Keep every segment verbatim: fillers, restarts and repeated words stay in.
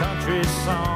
country song.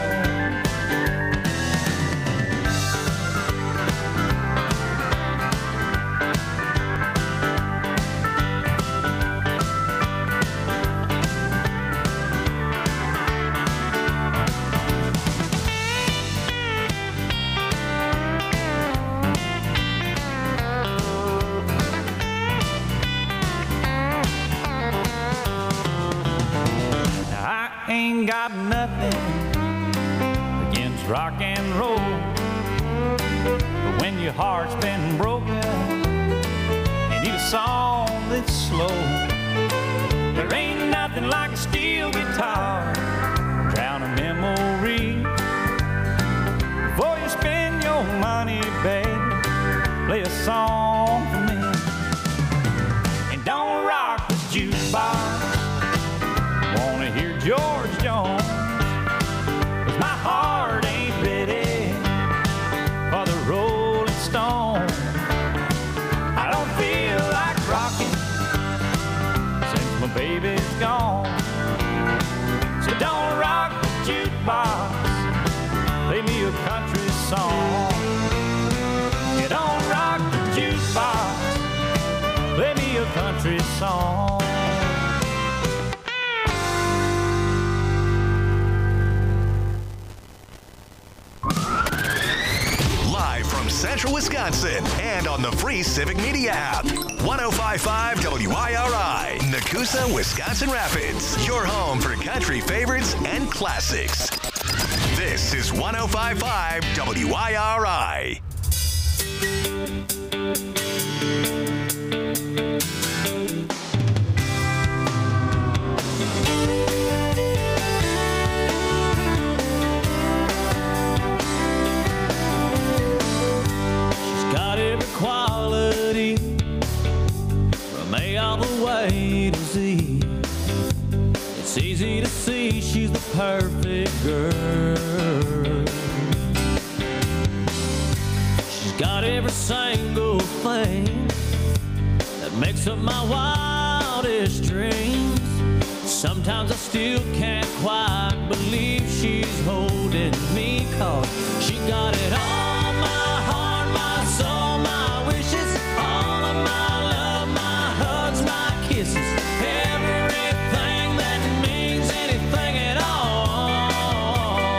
Ain't got nothing against rock and roll, but when your heart's been broken, you need a song that's slow. There ain't nothing like a steel guitar, drown a memory. Before you spend your money, baby, play a song for me. And don't rock the jukebox, wanna hear George Jones, 'cause my heart ain't ready for the Rolling Stones. I don't feel like rocking since my baby's gone. So don't rock the jukebox, play me a country song. You don't rock the jukebox, play me a country song. Central Wisconsin and on the free Civic Media app. one oh five point five W I R I, Nakusa, Wisconsin Rapids. Your home for country favorites and classics. This is one oh five point five W I R I. Quality from A all the way to Z. It's easy to see she's the perfect girl. She's got every single thing that makes up my wildest dreams. Sometimes I still can't quite believe she's holding me, 'cause she got it all. My heart, my soul, my wishes, all of my love, my hugs, my kisses, everything that means anything at all.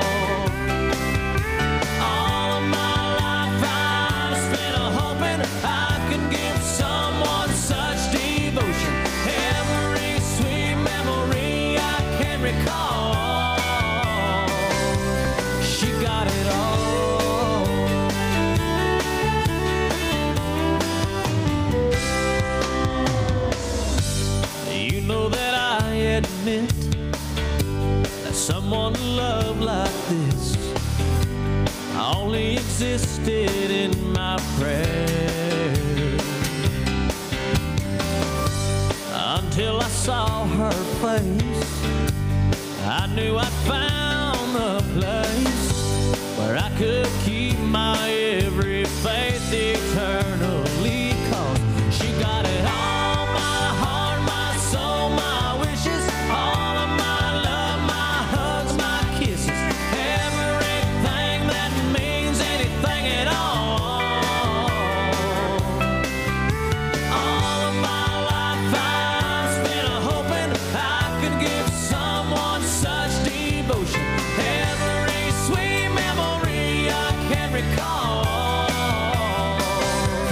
All of my life I've spent hoping I could give someone such devotion. Every sweet memory I can recall, she got it all. Admit that someone love like this only existed in my prayers, until I saw her face. I knew I'd found the place where I could keep my every faith eternally, 'cause she got it all. My heart, my soul, my wishes, all of my love, my hugs, my kisses, everything that means anything at all. All of my life I've spent hoping I could give someone such devotion. Every sweet memory I can recall,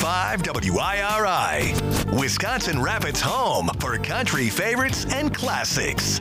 five W I R I. Wisconsin Rapids' home for country favorites and classics.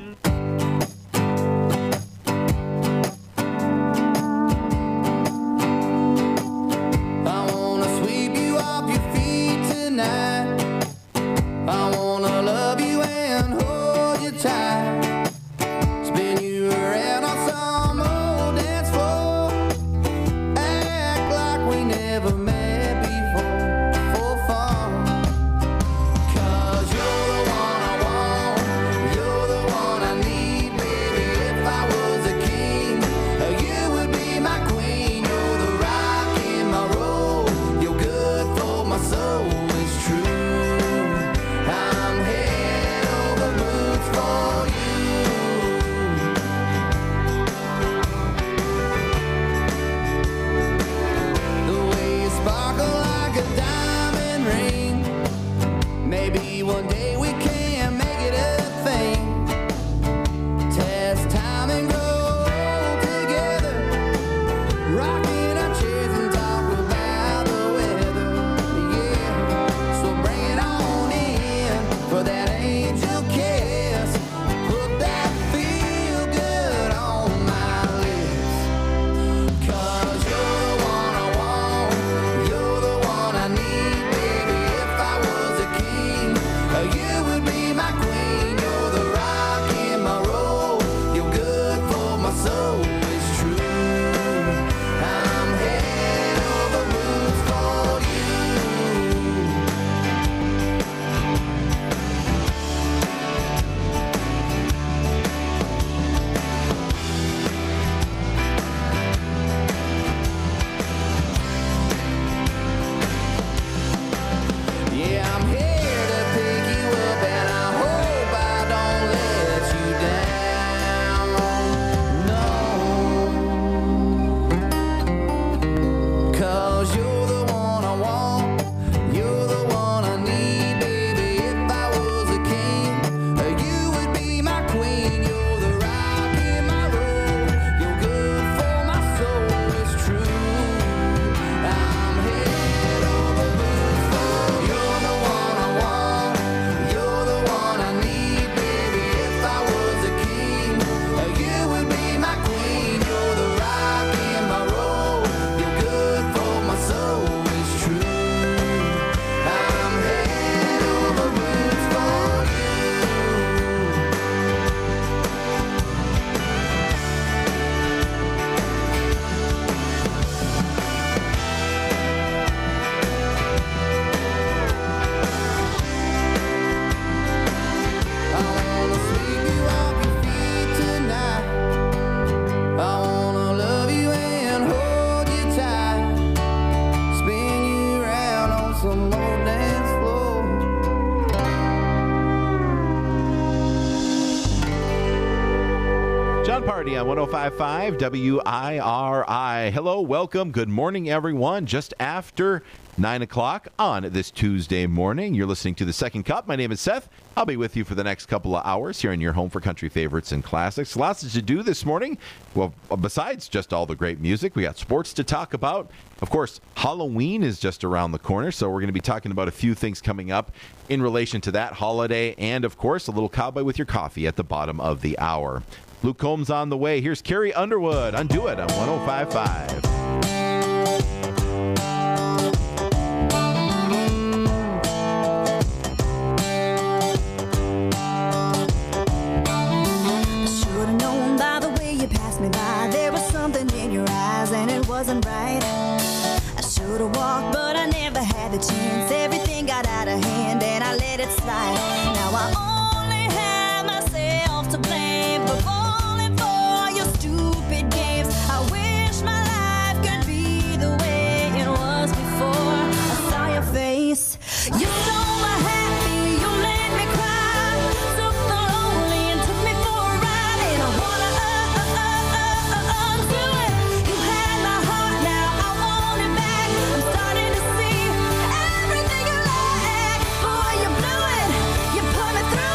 Party on one oh five point five W I R I. Hello, welcome, good morning, everyone. Just after nine o'clock on this Tuesday morning, you're listening to The Second Cup. My name is Seth. I'll be with you for the next couple of hours here in your home for country favorites and classics. Lots to do this morning. Well, besides just all the great music, we got sports to talk about. Of course, Halloween is just around the corner, so we're going to be talking about a few things coming up in relation to that holiday. And, of course, a little cowboy with your coffee at the bottom of the hour. Luke Combs on the way. Here's Carrie Underwood on Do It on one oh five point five. Should've known by the way you passed me by, there was something in your eyes and it wasn't right. I should've walked, but I never had the chance. Everything got out of hand and I let it slide. Now I only have myself to blame for falling for your stupid games. I wish my life could be the way it was before I saw your face. You stole my happy, you made me cry, took the lonely and took me for a ride. And I wanna uh, uh, uh, uh, uh, undo it. You had my heart, now I want it back. I'm starting to see everything you lack. Boy, you blew it, you put me through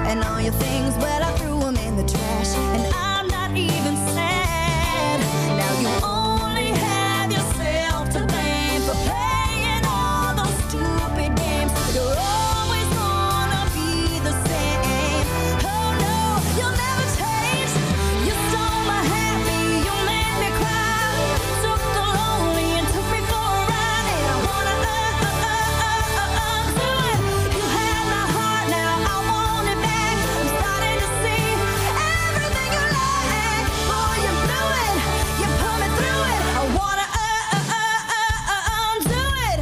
And all your things, well, I threw them in the trash. And I'm not even sad. Now you only have yourself to blame for playing all those stupid games. You're always gonna be the same. Oh no, you'll never change. You stole my happy, you made me cry. Took the lonely and took me for a ride. And I wanna uh, uh, uh, uh, uh, undo it. You had my heart, now I want it back. I'm starting to see everything you like. Boy, you blew it, you put me through it. I wanna uh, uh, uh, uh, uh, undo it.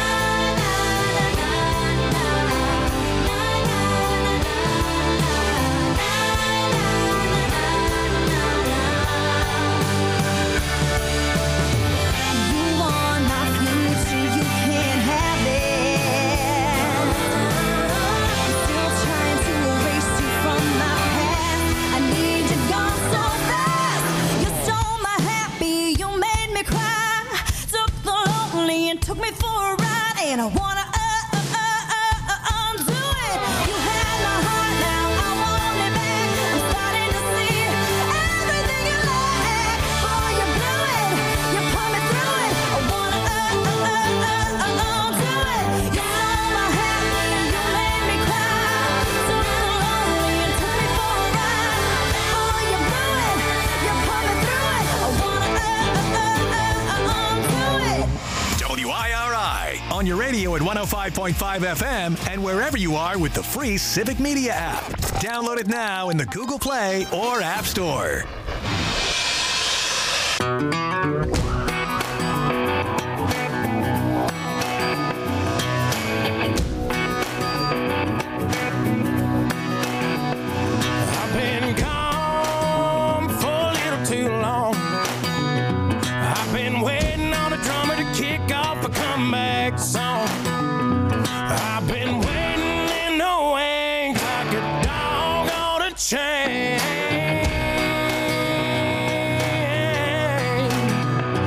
You want my future, you can't have it. Still trying to erase you from my past. I need you gone so fast. You stole my happy, you made me cry. Took the lonely and took me for a ride. And I wanna uh, uh, uh, uh, uh, undo it. You had my heart, now I want it back. I'm starting to see everything you like. Boy, you blew it, you put me through it. I wanna uh, uh, uh, uh, uh, undo it. You stole my happy, you made me cry. Took the lonely and took me for a ride. Boy, you blew it, you put me through it. I wanna uh, uh, uh, uh, undo it. W I R I on your radio at one oh five point five F M and wherever you are with the free Civic Media app. Download it now in the Google Play or App Store. I've been gone for a little too long. I've been waiting on a drummer to kick off a comeback song. I've been waiting and no ain't like a dog on a chain.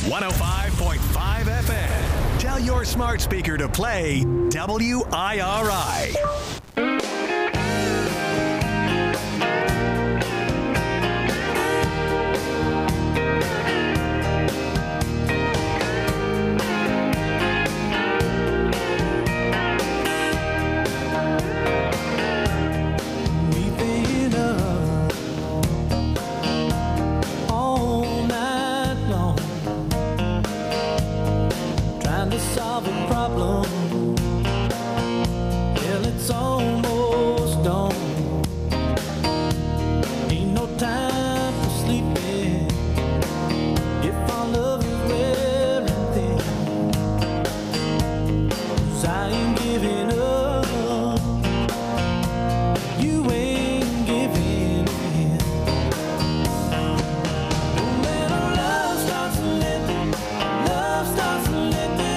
one oh five point five F M. Tell your smart speaker to play W I R I. Solve a problem. Well, it's almost dawn. Ain't no time for sleeping. If our love is wearing thin, 'cause I ain't giving up. You ain't giving in. No matter love starts slipping, love starts slipping.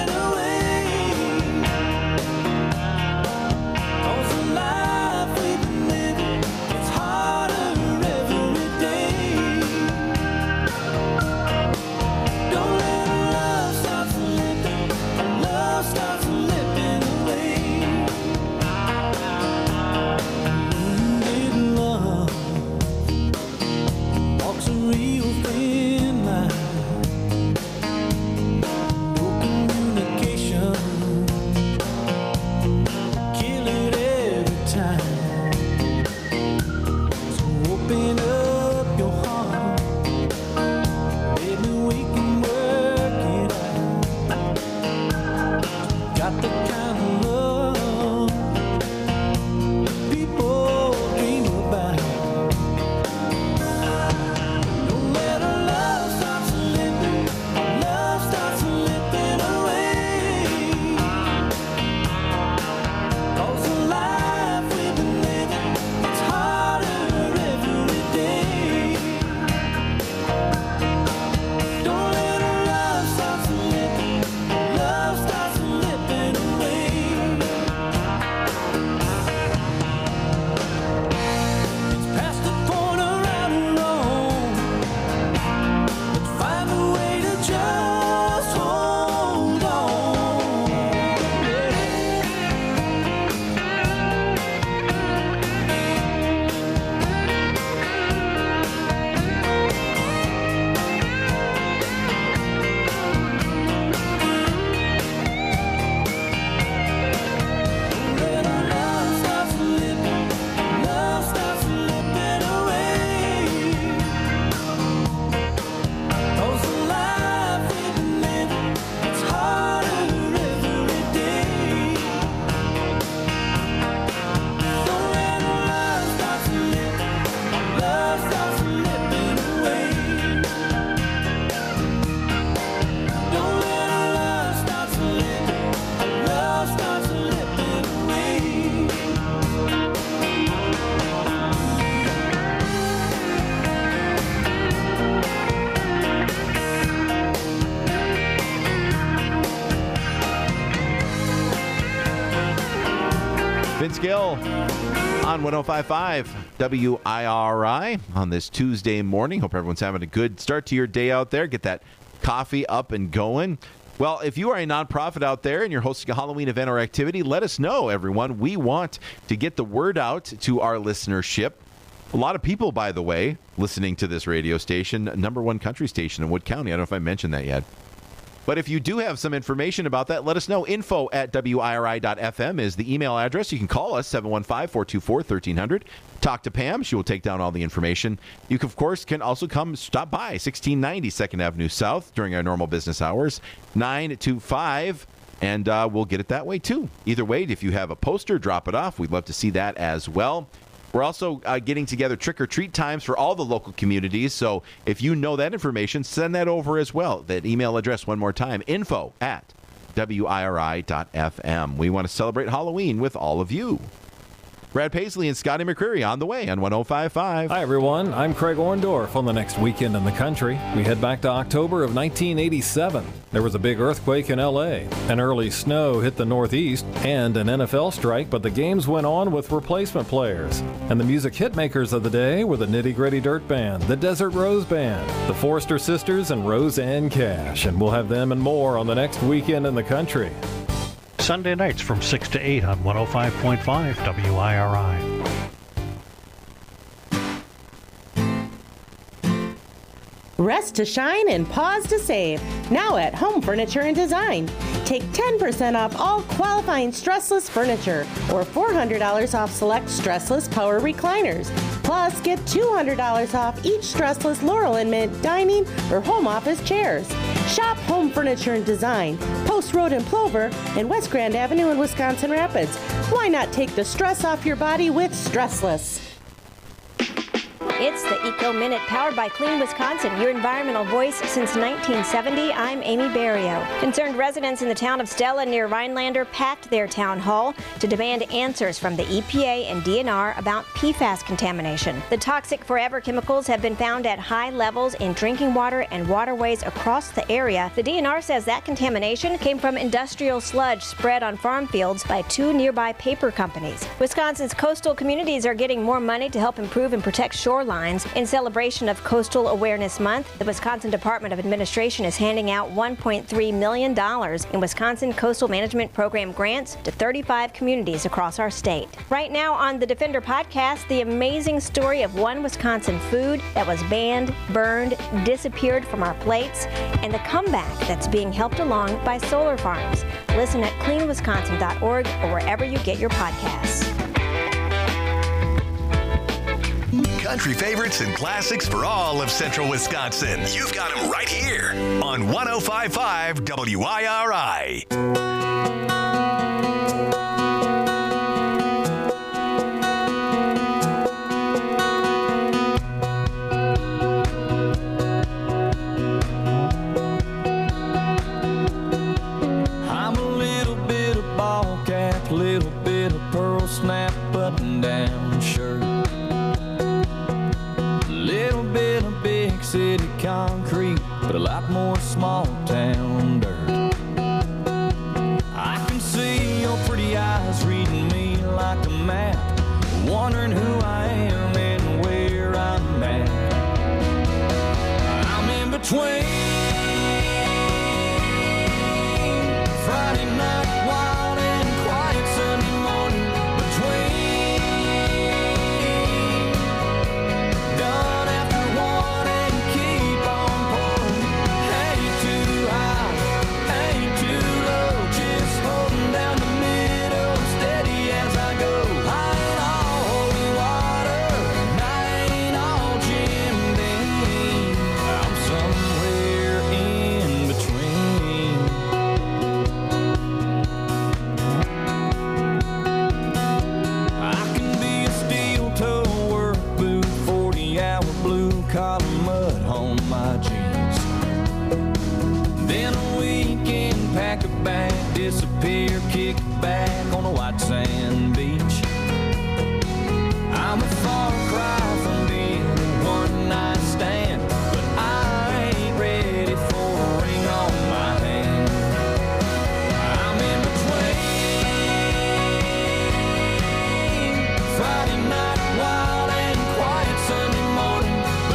Vince Gill on one oh five point five W I R I on this Tuesday morning. Hope everyone's having a good start to your day out there. Get that coffee up and going. Well, if you are a nonprofit out there and you're hosting a Halloween event or activity, let us know, everyone. We want to get the word out to our listenership. A lot of people, by the way, listening to this radio station, number one country station in Wood County. I don't know if I mentioned that yet. But if you do have some information about that, let us know. Info at W I R I dot F M is the email address. You can call us, seven one five, four two four, one three zero zero. Talk to Pam. She will take down all the information. You, can, of course, can also come stop by sixteen ninety second Avenue South during our normal business hours, nine to five, and uh, we'll get it that way, too. Either way, if you have a poster, drop it off. We'd love to see that as well. We're also uh, getting together trick-or-treat times for all the local communities. So if you know that information, send that over as well. That email address one more time, info at W I R I dot F M. We want to celebrate Halloween with all of you. Brad Paisley and Scotty McCreery on the way on one oh five point five. Hi, everyone. I'm Craig Orndorff. On the next weekend in the country, we head back to October of nineteen eighty-seven. There was a big earthquake in L A. An early snow hit the Northeast and an N F L strike, but the games went on with replacement players. And the music hitmakers of the day were the Nitty Gritty Dirt Band, the Desert Rose Band, the Forrester Sisters, and Roseanne Cash. And we'll have them and more on the next weekend in the country. Sunday nights from six to eight on one oh five point five W I R I. Rest to shine and pause to save. Now at Home Furniture and Design. Take ten percent off all qualifying stressless furniture or four hundred dollars off select stressless power recliners. Plus, get two hundred dollars off each stressless Laurel and Mint dining or home office chairs. Shop Home Furniture and Design, Post Road in Plover, and West Grand Avenue in Wisconsin Rapids. Why not take the stress off your body with Stressless? It's the Eco Minute, powered by Clean Wisconsin, your environmental voice since nineteen seventy. I'm Amy Barrio. Concerned residents in the town of Stella near Rhinelander packed their town hall to demand answers from the E P A and D N R about P FAS contamination. The toxic forever chemicals have been found at high levels in drinking water and waterways across the area. The D N R says that contamination came from industrial sludge spread on farm fields by two nearby paper companies. Wisconsin's coastal communities are getting more money to help improve and protect shorelines. In celebration of Coastal Awareness Month, the Wisconsin Department of Administration is handing out one point three million dollars in Wisconsin Coastal Management Program grants to thirty-five communities across our state. Right now on the Defender podcast, the amazing story of one Wisconsin food that was banned, burned, disappeared from our plates, and the comeback that's being helped along by solar farms. Listen at clean wisconsin dot org or wherever you get your podcasts. Country favorites and classics for all of Central Wisconsin. You've got them right here on one oh five point five W I R I. I'm a little bit of ball cap, little bit of pearl snap button down shirt. Little bit of big city concrete, but a lot more small town dirt. I can see your pretty eyes reading me like a map, wondering who I am and where I'm at. I'm in between Friday night wild and quiet Sunday morning, between done after one and keep on pouring. Ain't too high, ain't too low, just holding down the middle, steady as I go. I ain't all holy water, and I ain't all Jim Beam. I'm somewhere in between. I can be a steel toe work boot, forty hour blue collar mud on my jeans. Then a weekend pack a bag, disappear, kick back on a white sand beach. I'm a far cry from being a one night stand, but I ain't ready for a ring on my hand. I'm in between Friday night wild and quiet Sunday morning,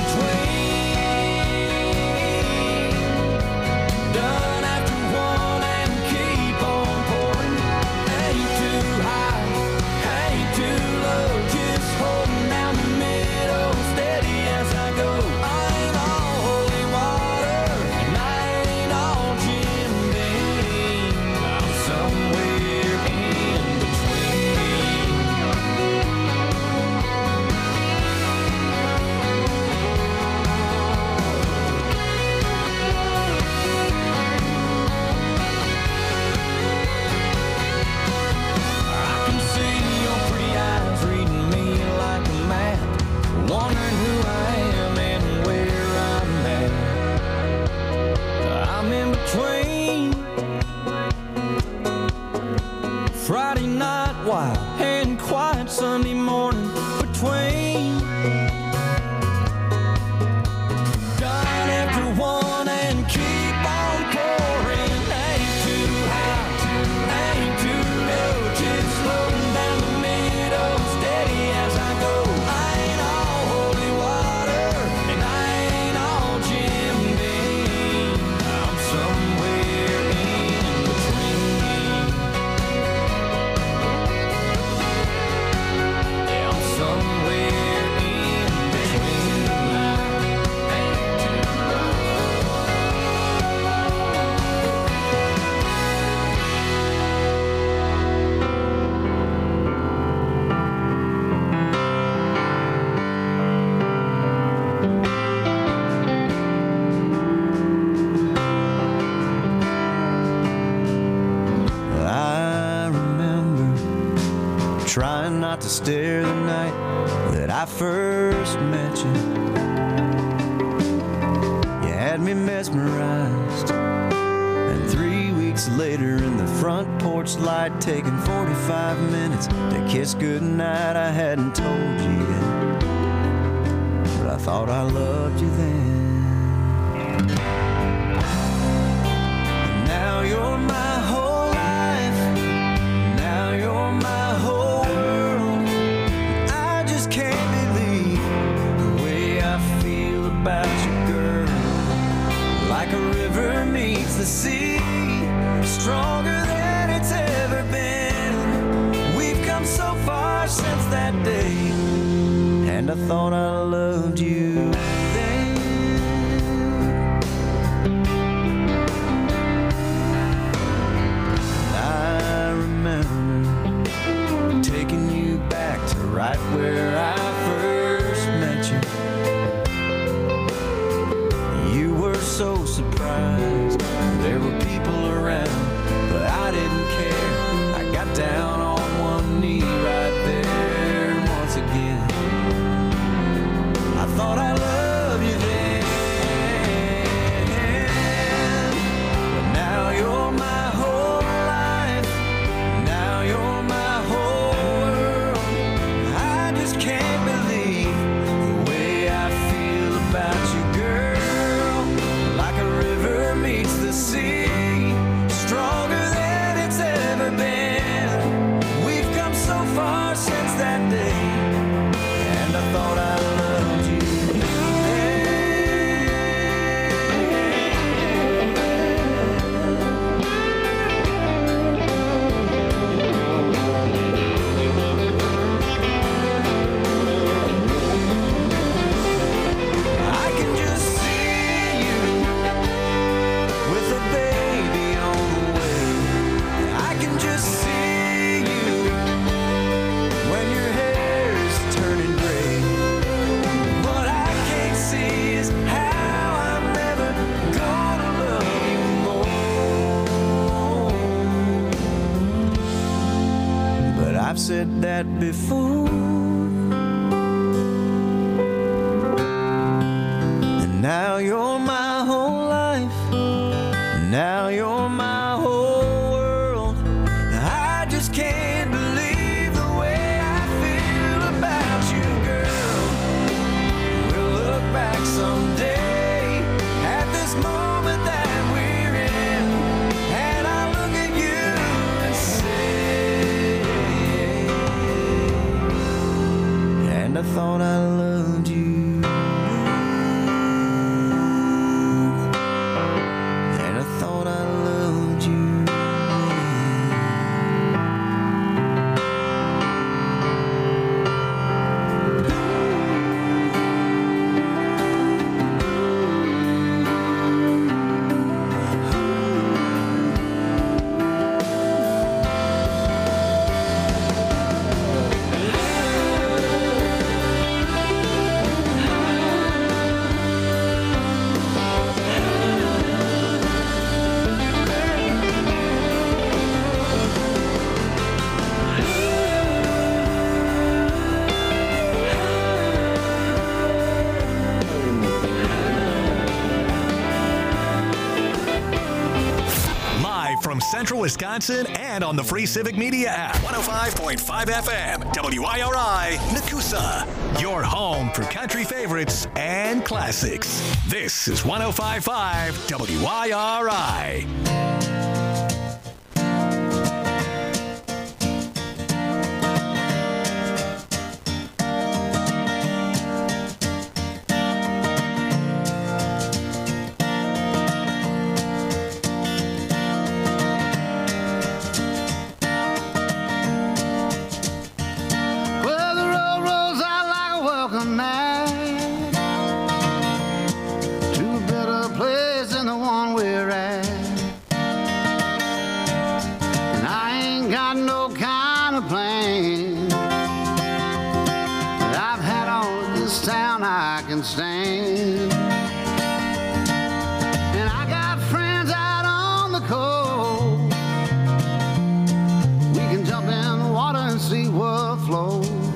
between done after one and keep on pouring. Ain't too high, ain't too low, just holding down the middle. stare the night that I first met you. You had me mesmerized, and three weeks later in the front porch light, taking forty-five minutes to kiss goodnight. I hadn't told you yet, but I thought I loved you then. And now you're my whole life, now you're my whole world. I just can't believe the way I feel about you, girl. Like a river meets the sea, stronger than it's ever been. We've come so far since that day, and I thought I loved you then. I remember taking you back to right where I first met you. You were so surprised there were people around, but I didn't care. I got down on one knee right there once again. I thought I loved you then, but now you're my whole life, now you're my whole world. I just can't believe the way I feel about you, girl. Like a river meets the sea, stronger than it's ever been. We've come so far since that day, and I thought I loved you I can just see you with a baby on the way. I can just see you when your hair is turning gray. What I can't see is how I'm never gonna love you more. But I've said that before, and now you're my whole life, now you're my whole world. I just can't believe the way I feel about you, girl. We'll look back someday at this moment that we're in, and I look at you and say, and I thought I loved you, and I thought I loved you. Live from Central Wisconsin and on the free Civic Media app. one oh five point five F M, W I R I, Nakusa. Your home for country favorites and classics. This is one oh five point five W I R I. Well, the road rolls out like a welcome mat to a better place than the one we're at. And I ain't got no kind of plan that I've had on this town I can stand. And I got friends out on the coast. We can jump in the water and see what flows.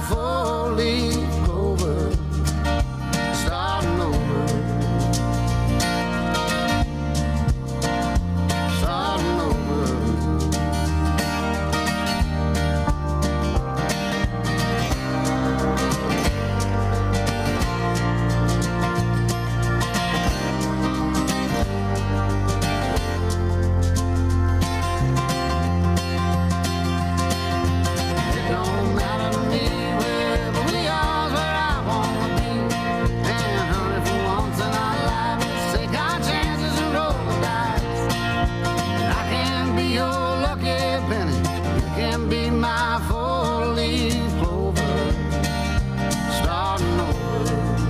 four-leaf clover, starting over, starting over. It don't matter to me wherever we are, where I wanna be. And honey, for once in our lives, let's take our chances and roll the dice. I can be your lucky penny, you can be my four-leaf clover, starting over,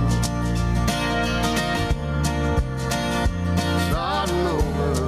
starting over.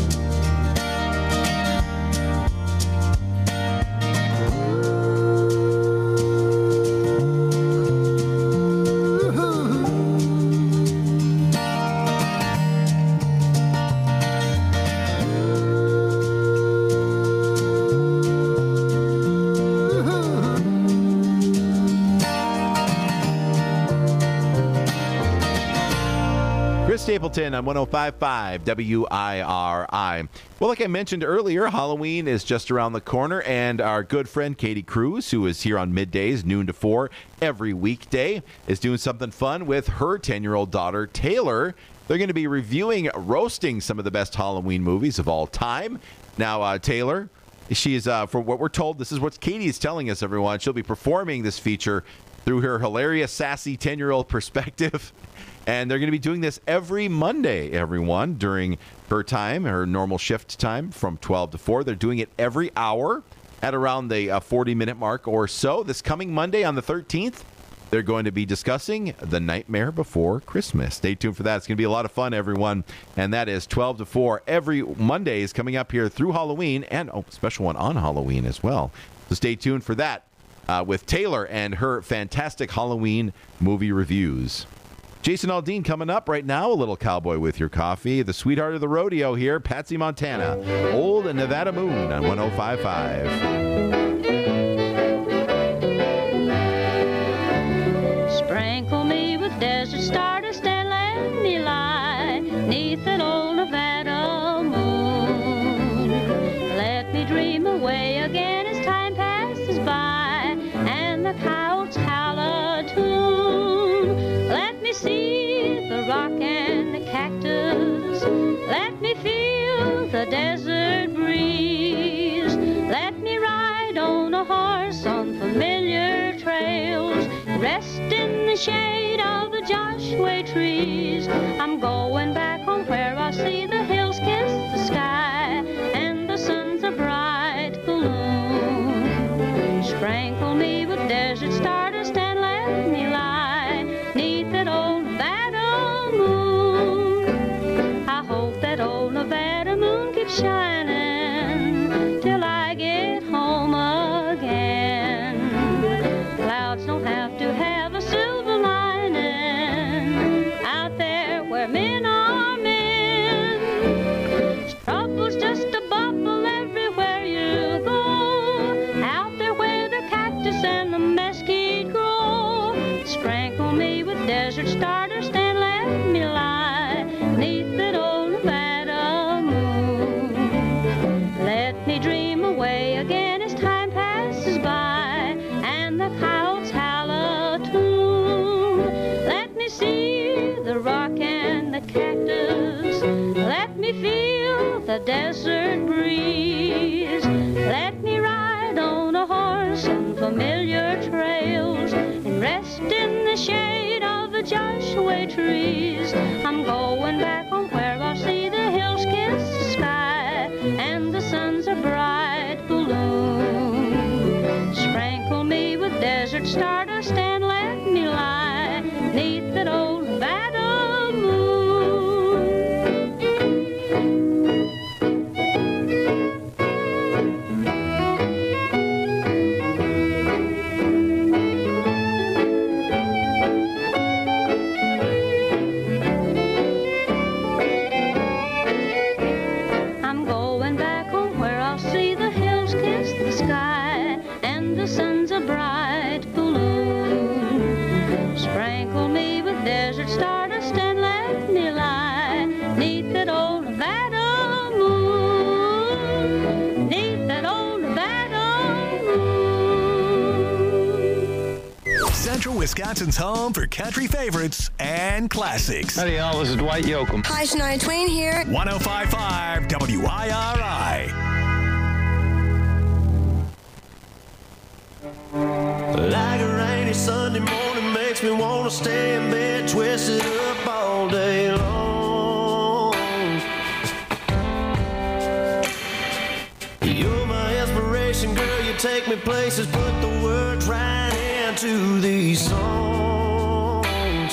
Chris Stapleton on one oh five point five W I R I. Well, like I mentioned earlier, Halloween is just around the corner, and our good friend Katie Cruz, who is here on middays, noon to four, every weekday, is doing something fun with her ten-year-old daughter, Taylor. They're going to be reviewing, roasting some of the best Halloween movies of all time. Now, uh, Taylor, she is, uh, for what we're told, this is what Katie is telling us, everyone. She'll be performing this feature through her hilarious, sassy ten-year-old perspective. And they're going to be doing this every Monday, everyone, during her time, her normal shift time from twelve to four. They're doing it every hour at around the uh, forty-minute mark or so. This coming Monday on the thirteenth, they're going to be discussing The Nightmare Before Christmas. Stay tuned for that. It's going to be a lot of fun, everyone. And that is twelve to four every Monday is coming up here through Halloween, and oh, special one on Halloween as well. So stay tuned for that uh, with Taylor and her fantastic Halloween movie reviews. Jason Aldean coming up right now. A little Cowboy with Your Coffee. The sweetheart of the rodeo here, Patsy Montana. Old Nevada Moon on one oh five point five. Sprinkle me with desert stardust and let me lie neath that old Nevada moon. Let me dream away again as time passes by and the coyotes howl a tune. Let me see the rock and the cactus. Let me feel the desert breeze. Let me ride on a horse on familiar trails. Rest in the shade of the Joshua trees. I'm going back home where I see the hills kiss the sky and the sun's a bright balloon. Sprinkle me with desert stardust and let me lie neath that old Nevada moon. I hope that old Nevada moon keeps shining till I get home again. Clouds don't have to have a silver lining out there where men are men. Trouble's just a bubble everywhere you go, out there where the cactus and the mesquite grow. Sprinkle me with desert stardust and let me lie neath that old Nevada moon. Let me dream away again as time passes by and the coyotes howl a tune. Let me see the rock and the cactus. Let me feel the desert breeze. Let me ride on a horse on familiar trails and rest in the shade of the Joshua trees. I'm going back home where I'll see the hills kiss the sky and the sun's a bright balloon. Sprinkle me with desert stardust and let me lie neath that old Nevada moon. I'm going back home where I'll see the hills kiss the sky and the sun's a bright balloon. Wisconsin's home for country favorites and classics. Howdy, y'all. This is Dwight Yoakam. Hi, Shania Twain here. one oh five point five W I R I. Like a rainy Sunday morning makes me want to stay in bed, twisted up all day long. You're my inspiration, girl, you take me places, put the words right into these songs.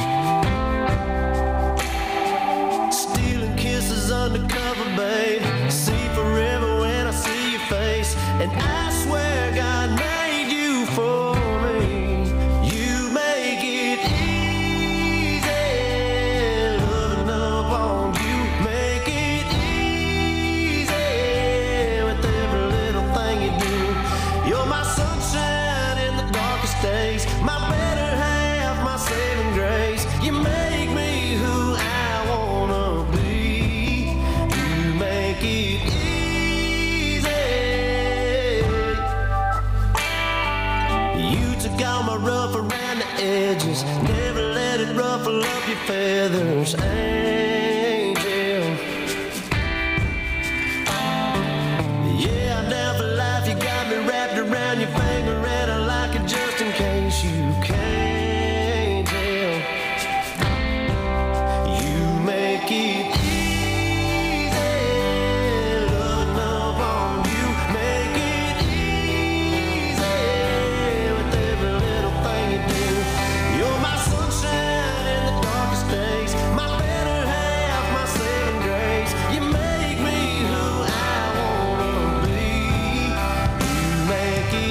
Stealing kisses undercover, babe, see forever when I see your face, and I swear God made you for me. You make it easy, loving up on you, make it easy with every little thing you do. You're my sunshine in the darkest days, my better half, my saving grace. You make me who I wanna be. You make it easy. You took all my rough around the edges, never let it ruffle up your feathers, angel. Yeah, I'm down for life, you got me wrapped around your finger, and I like it just in case you can't tell. You make it easy, loving up on you, make it easy with every little thing you do. You're my sunshine in the darkest days, my better half, my saving grace. You make me who I wanna be. You make it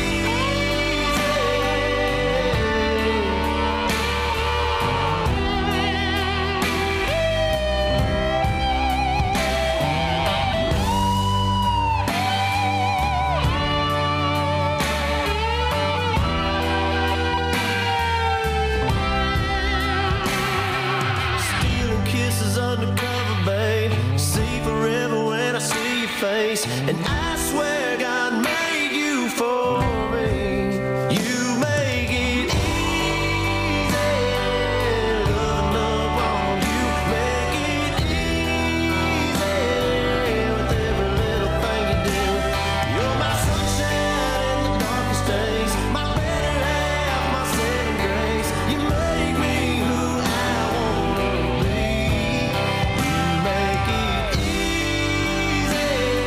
stealing kisses undercover, babe. See forever when I see your face, and I swear God made you for me. You make it easy, loving up on you, make it easy with every little thing you do. You're my sunshine in the darkest days, my better half, my saving grace. You make me who I wanna be. You make it easy.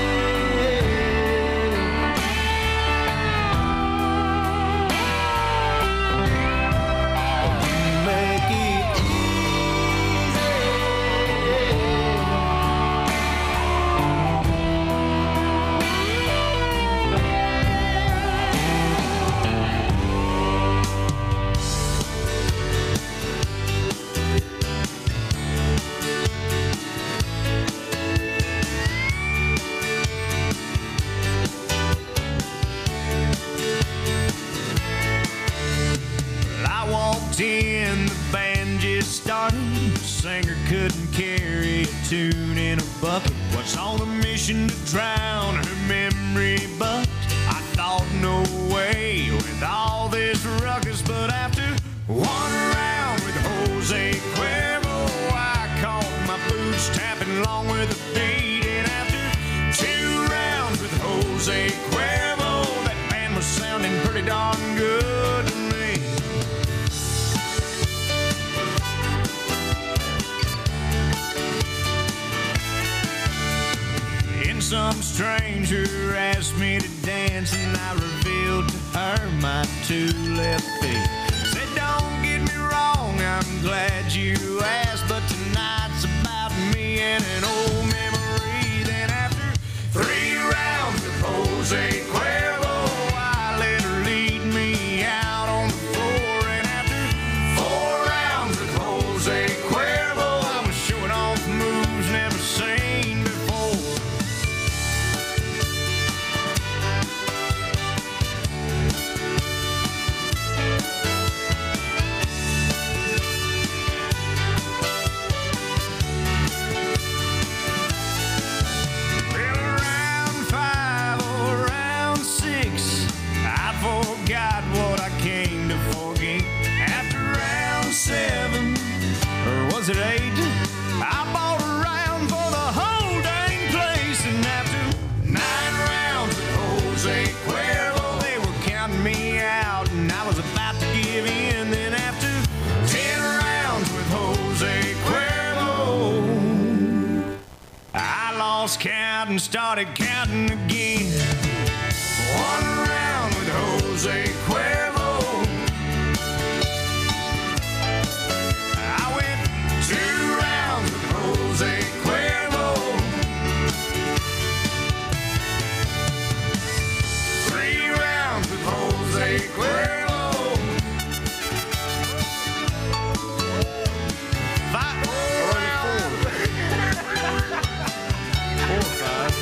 You make it Well, I walked in, the band just started. The singer couldn't carry a tune in a bucket. Was on a mission to drown her memory, but I thought no way with all this ruckus. But after one round with Jose Cuervo, I caught my boots tapping along with the beat. And after two rounds with Jose Cuervo, that band was sounding pretty darn good to me. And some stranger asked me to dance, and I revealed to her my two left feet. Said, don't get me wrong, I'm glad you asked, but tonight's about me and an old memory. Then after three rounds with Jose Cuervo, I let her lead me out on the floor. And after four rounds with Jose Cuervo, I was showing off moves never seen before. out and started counting again. One round with Jose Cuervo. I went two rounds with Jose Cuervo. Three rounds with Jose Cuervo. Five rounds. Four, five.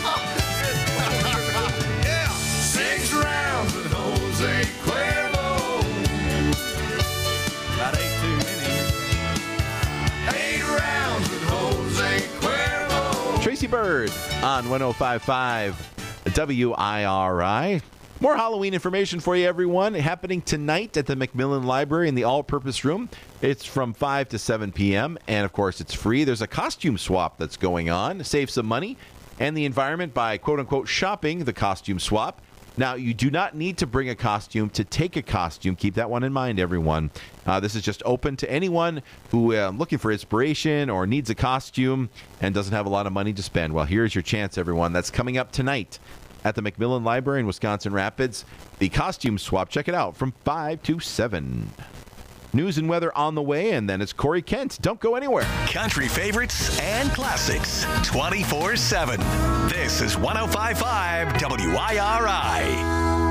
Yeah. Six rounds with Jose Cuervo. About eight too many. Eight rounds with Jose Cuervo. Tracy Bird on one oh five point five W I R I. More Halloween information for you, everyone. Happening tonight at the Macmillan Library in the all-purpose room. It's from five to seven p.m., and, of course, it's free. There's a costume swap that's going on. Save some money and the environment by, quote-unquote, shopping the costume swap. Now, you do not need to bring a costume to take a costume. Keep that one in mind, everyone. Uh, this is just open to anyone who is uh, looking for inspiration or needs a costume and doesn't have a lot of money to spend. Well, here's your chance, everyone. That's coming up tonight at the Macmillan Library in Wisconsin Rapids. The costume swap. Check it out from five to seven. News and weather on the way, and then it's Corey Kent. Don't go anywhere. Country favorites and classics twenty-four seven. This is one oh five point five W I R I.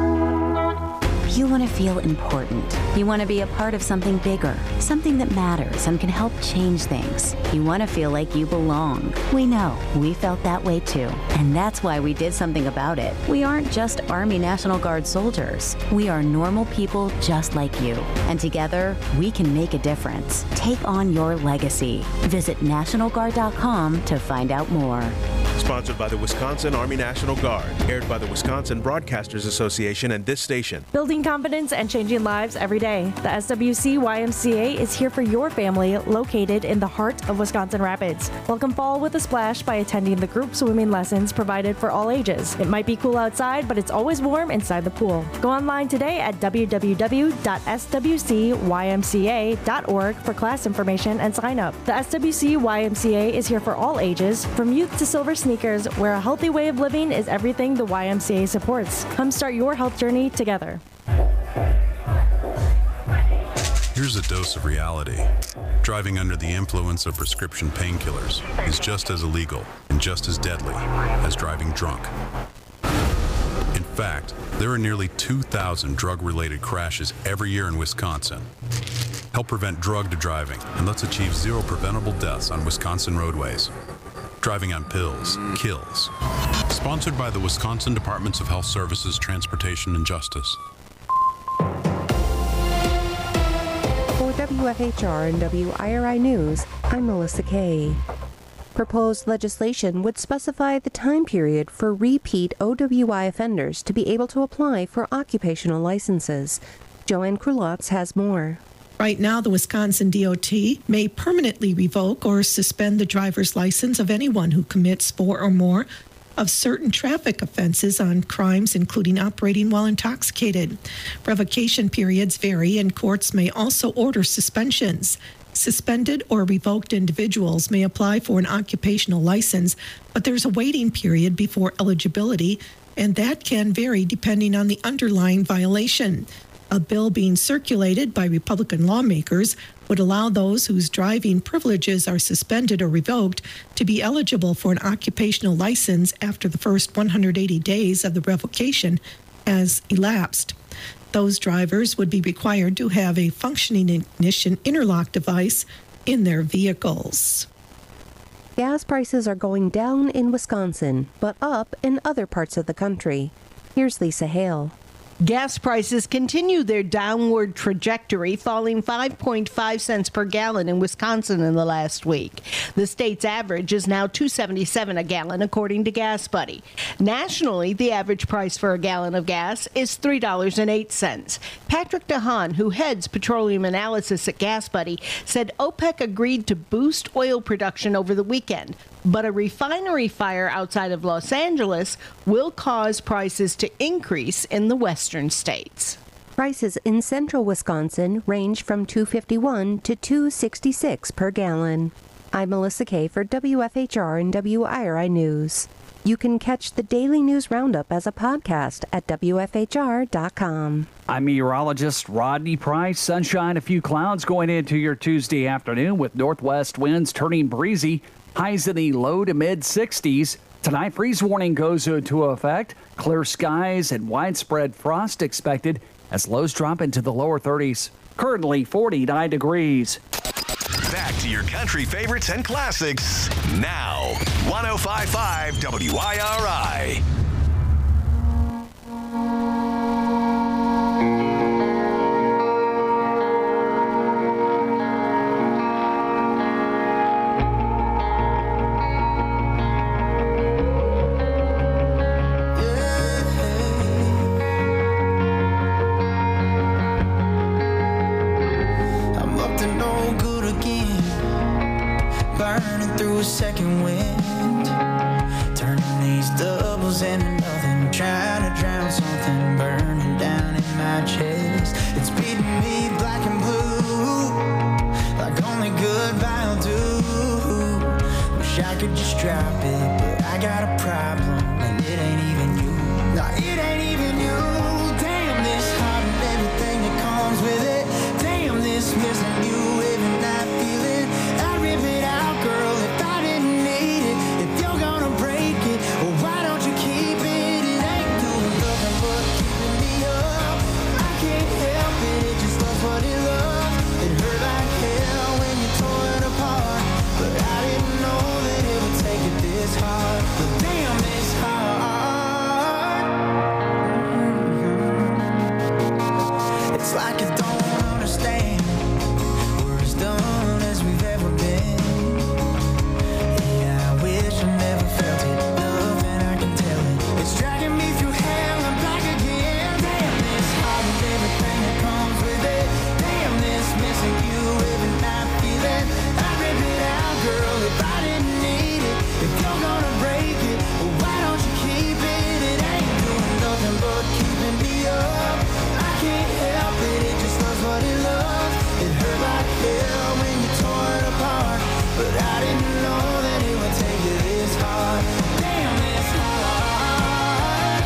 You want to feel important. You want to be a part of something bigger, something that matters and can help change things. You want to feel like you belong. We know. We felt that way too. And that's why we did something about it. We aren't just Army National Guard soldiers. We are normal people just like you. And together, we can make a difference. Take on your legacy. Visit National Guard dot com to find out more. Sponsored by the Wisconsin Army National Guard. Aired by the Wisconsin Broadcasters Association and this station. Building confidence and changing lives every day. The S W C Y M C A is here for your family, located in the heart of Wisconsin Rapids. Welcome fall with a splash by attending the group swimming lessons provided for all ages. It might be cool outside, but it's always warm inside the pool. Go online today at w w w dot s w c y m c a dot org for class information and sign up. The S W C Y M C A is here for all ages, from youth to silver sneakers, where a healthy way of living is everything the Y M C A supports. Come start your health journey together. Here's a dose of reality. Driving under the influence of prescription painkillers is just as illegal and just as deadly as driving drunk. In fact, there are nearly two thousand drug-related crashes every year in Wisconsin. Help prevent drug driving, and let's achieve zero preventable deaths on Wisconsin roadways. Driving on pills kills. Sponsored by the Wisconsin Departments of Health Services, Transportation, and Justice. For W F H R and W I R I News, I'm Melissa Kay. Proposed legislation would specify the time period for repeat O W I offenders to be able to apply for occupational licenses. Joanne Krulotz has more. Right now, the Wisconsin D O T may permanently revoke or suspend the driver's license of anyone who commits four or more of certain traffic offenses on crimes, including operating while intoxicated. Revocation periods vary, and courts may also order suspensions. Suspended or revoked individuals may apply for an occupational license, but there's a waiting period before eligibility, and that can vary depending on the underlying violation. A bill being circulated by Republican lawmakers would allow those whose driving privileges are suspended or revoked to be eligible for an occupational license after the first one hundred eighty days of the revocation has elapsed. Those drivers would be required to have a functioning ignition interlock device in their vehicles. Gas prices are going down in Wisconsin, but up in other parts of the country. Here's Lisa Hale. Gas prices continue their downward trajectory, falling five point five cents per gallon in Wisconsin in the last week. The state's average is now two dollars and seventy-seven cents a gallon, according to Gas Buddy. Nationally, the average price for a gallon of gas is three dollars and eight cents. Patrick DeHaan, who heads petroleum analysis at Gas Buddy, said OPEC agreed to boost oil production over the weekend, but a refinery fire outside of Los Angeles will cause prices to increase in the western states. Prices in central Wisconsin range from two dollars and fifty-one cents to two dollars and sixty-six cents per gallon. I'm Melissa Kay for W F H R and W I R I News. You can catch the daily news roundup as a podcast at W F H R dot com. I'm meteorologist Rodney Price. Sunshine, a few clouds going into your Tuesday afternoon with northwest winds turning breezy. Highs in the low to mid sixties. Tonight, freeze warning goes into effect. Clear skies and widespread frost expected as lows drop into the lower thirties. Currently forty-nine degrees. Back to your country favorites and classics now. one oh five point five W I R I. Second wind, turning these doubles into nothing, trying to drown something burning down in my chest. It's beating me black and blue, like only goodbye will do. Wish I could just drop it, but I got a problem, and it ain't even you. No, it ain't even you. Damn this heart and everything that comes with it. Damn this missing you every night feeling. I rip it out, girl. If I it's like I don't understand. We're as done as we've ever been. Yeah, I wish I never felt it enough, and I can tell it. It's dragging me through hell and back again. Damn this heart and everything that comes with it. Damn this missing you every night feeling. I rip it out, girl, if I didn't need it. If you're gonna break it, well, why don't you keep it? It ain't doing nothing but keeping me up. I can't help it, it just loves what it loves. It hurt like hell when you tore it apart, but I didn't know that it would take you this hard. Damn, it's hard.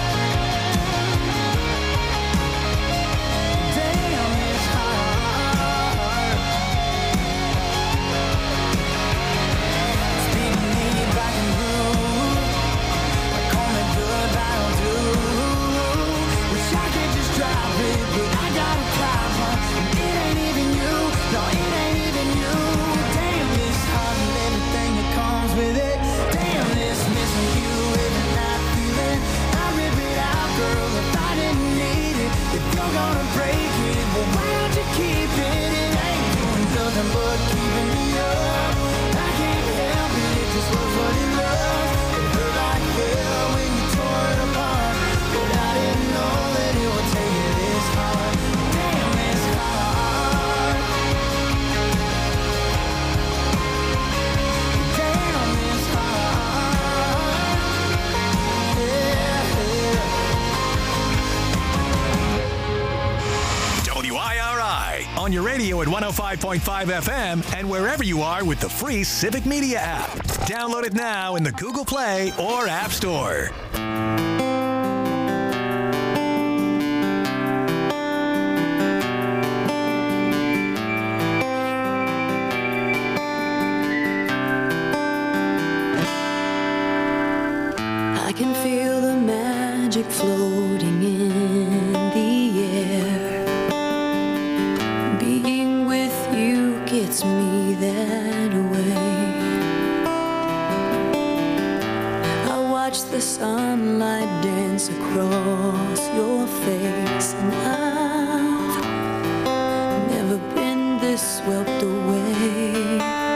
Damn, it's hard. It's beating me black and blue, like only goodbye will do. Wish I could just drop it, but I got a problem. It ain't even you, no, it ain't even you. Damn this heart and everything that comes with it. Damn this missing you every night feeling. I rip it out, girl, if I didn't need it. If you're gonna break it, well, why don't you keep it? It ain't doing nothing but keeping me up. I can't help it, it just loves what it loves. It hurt like hell when you tore it apart, but I didn't know that it would take you this hard. Damn, it's hard. Damn, it's hard. Yeah, yeah. W I R I on your radio at one oh five point five F M and wherever you are with the free Civic Media app. Download it now in the Google Play or App Store. I can feel the magic floating in the air. Being with you gets me that way. I watch the sunlight dance across your face, and I've never been this swept away.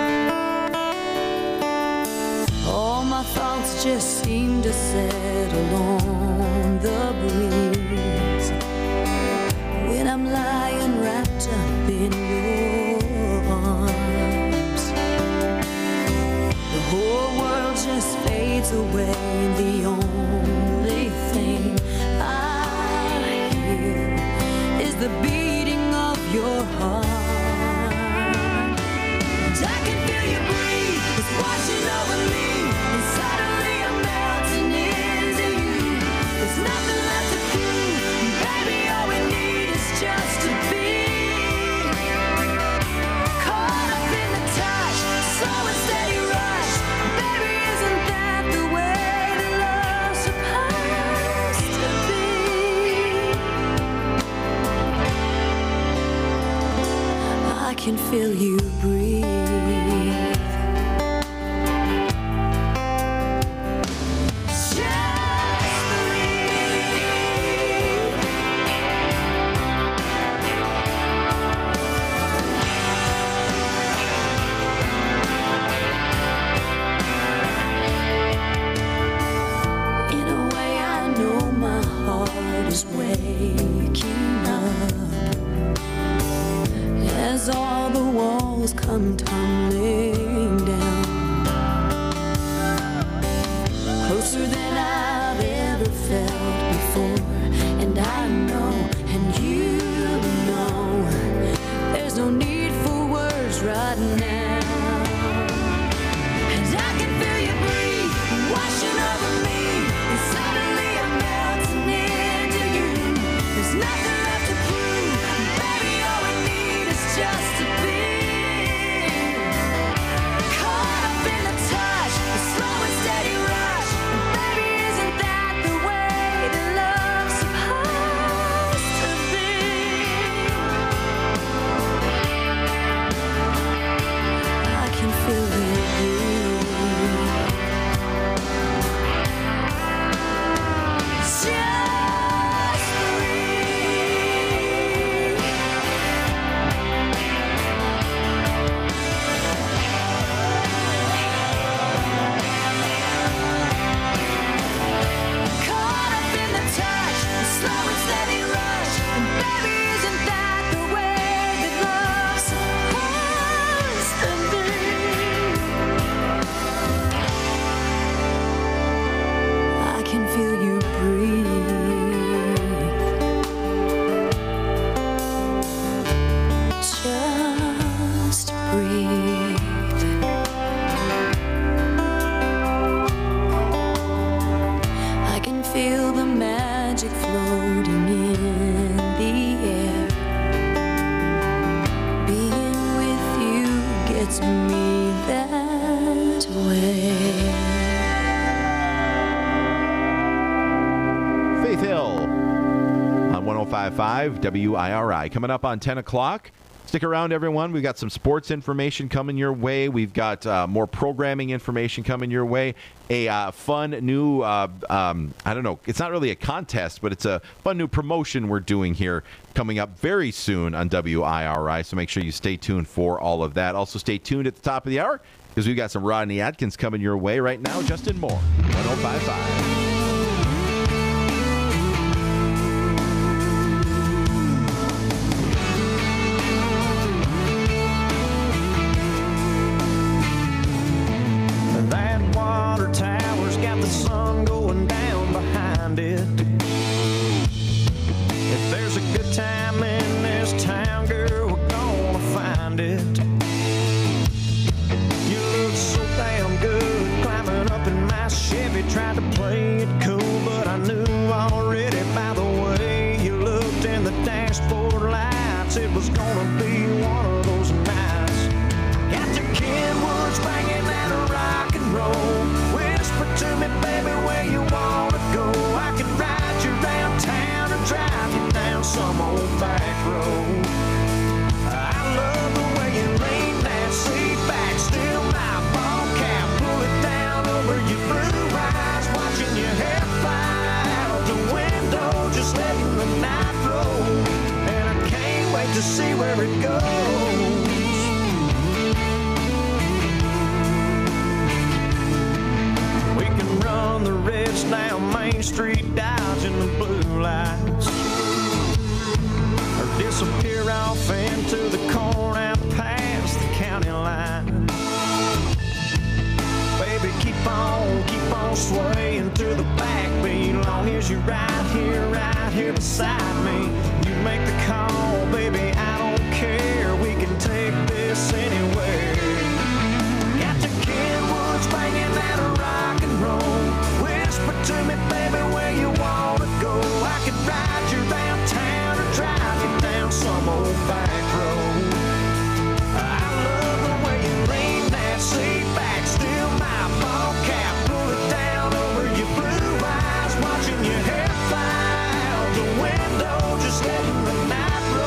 All my thoughts just seem to settle on the breeze when I'm lying wrapped up in your arms. The whole world just fades away, and the only thing I hear is the beating of your heart. And I can feel you breathe can feel you breathe. In a way, I know my heart is waking up as all the walls come tumbling down, closer than I've ever felt before. And I know, and you know, there's no need for words right now. And I can feel you breathe, washing over me, and suddenly I'm melting into you. There's nothing left to prove, baby, all we need is just to be caught up in the touch, the slow and steady rush. And baby, isn't that the way that love's supposed to be? I can feel you breathe. Just breathe. Caught up in the touch, the slow and steady rush. And baby, isn't that the way that love's supposed to be? I can feel you breathe. Just breathe. I can feel the magic floating in the air. Being with you gets me that way. Faith Hill on one oh five point five W I R I. Coming up on ten o'clock. Stick around, everyone. We've got some sports information coming your way. We've got uh, more programming information coming your way. A uh, fun new, uh, um, I don't know, it's not really a contest, but it's a fun new promotion we're doing here coming up very soon on W I R I. So make sure you stay tuned for all of that. Also, stay tuned at the top of the hour because we've got some Rodney Atkins coming your way right now. Justin Moore, one oh five point five. That water tower's got the sun going down behind it. If there's a good time in this town, girl, we're gonna find it. You look so damn good climbing up in my Chevy. Tried to play it cool, but I knew already by the way you looked in the dashboard lights it was gonna be one of those nights. Got the Kenwoods banging that rock and roll. Whisper to me, baby, where you wanna go. I could ride you around town or drive you down some old back road. I love the way you lean that seat back, still my ball cap, pull it down over your blue eyes, watching your hair fly out the window, just letting the night roll. And I can't wait to see where it goes. We can run the reds down Main Street, dodging the blue lights, or disappear off into the corn out past the county line. Baby, keep on, keep on swaying to the backbeat, long as you're right here, right here beside me. You make the call, baby, I don't care. We can take this anywhere. Got the Kenwoods banging that rock and roll. Whisper to me, baby, where you wanna go. I could ride you around town or drive you down some old back road. I love the way you lean that seat back, still my ball cap, pull it down over your blue eyes, watching your hair fly out the window, just letting the night roll.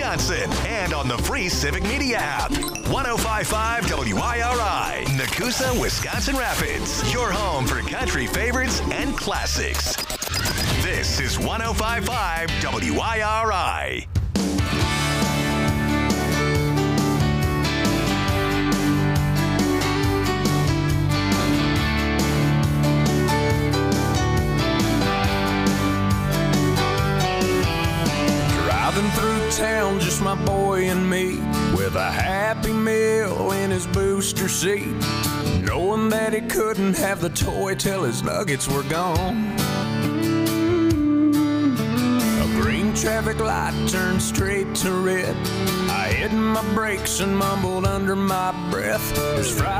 Wisconsin, and on the free Civic Media app. one oh five point five W I R I, Nakusa, Wisconsin Rapids. Your home for country favorites and classics. This is one oh five point five W I R I. Driving through town, just my boy and me, with a Happy Meal in his booster seat, knowing that he couldn't have the toy till his nuggets were gone. A green traffic light turned straight to red. I hit my brakes and mumbled under my breath, "There's Friday."